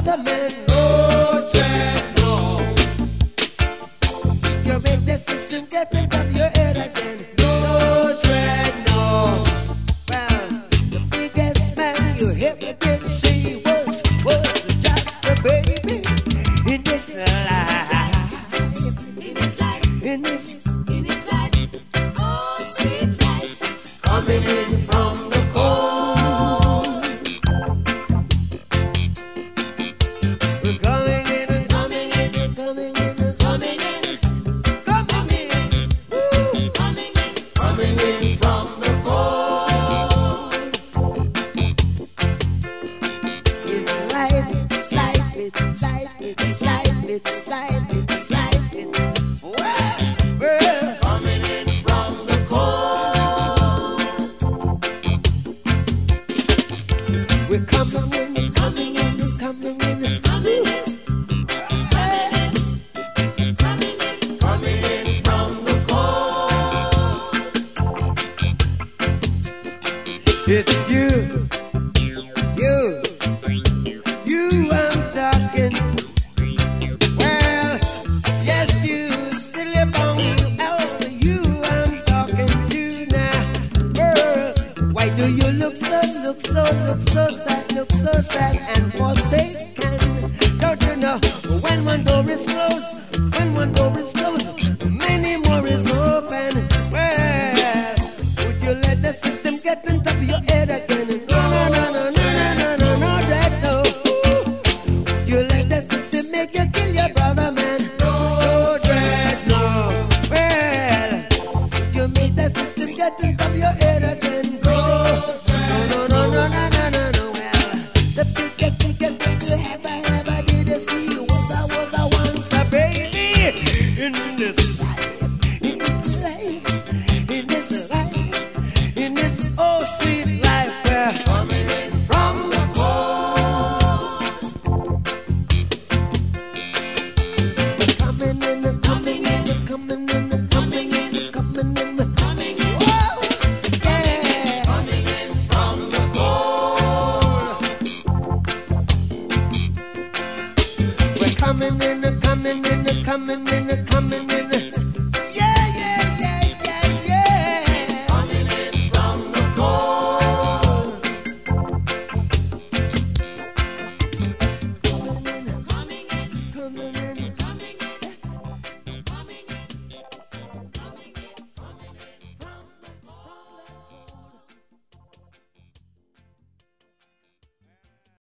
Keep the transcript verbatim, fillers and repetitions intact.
brother man. No dread, no. You make the system get into your head again. No dread, no. Well, the biggest man you ever did see was, was just a baby in this life. In this life. In this, in this life. Oh, sweet life. Coming in from the cold. We're coming in, coming in, coming in, coming in, coming in, woo, coming in, coming in from the cold. It's life, it's life, it's life, it's life, it's life, it's life, it's well, well, coming in from the cold. We're coming in, coming in, coming in, coming in. Coming in from the cold. It's you, you, you I'm talking. Well, yes, you, still upon you, oh, you I'm talking to now. Girl, why do you look so, look so, look so sad, look so sad and forsaken? Don't you know when one door is closed, when one door is closed, many more is open. Well, would you let the system get on top of your head again? No, no, no, no, no, no, no, no, no, that no. Would you let the system make you kill your brother, man? No, dread, no. Well, would you make the system get on top of your head again? No, no, no, no, no, no, no, no. Well, the biggest, biggest thing you ever, ever did see was I was I once a baby in this life, in this life, in this life, in this oh sweet life. Where coming in from the cold, coming in, coming in, coming in, coming in, coming in, coming in. Whoa, yeah, coming in from the cold. We're coming in, coming in, coming in, coming in.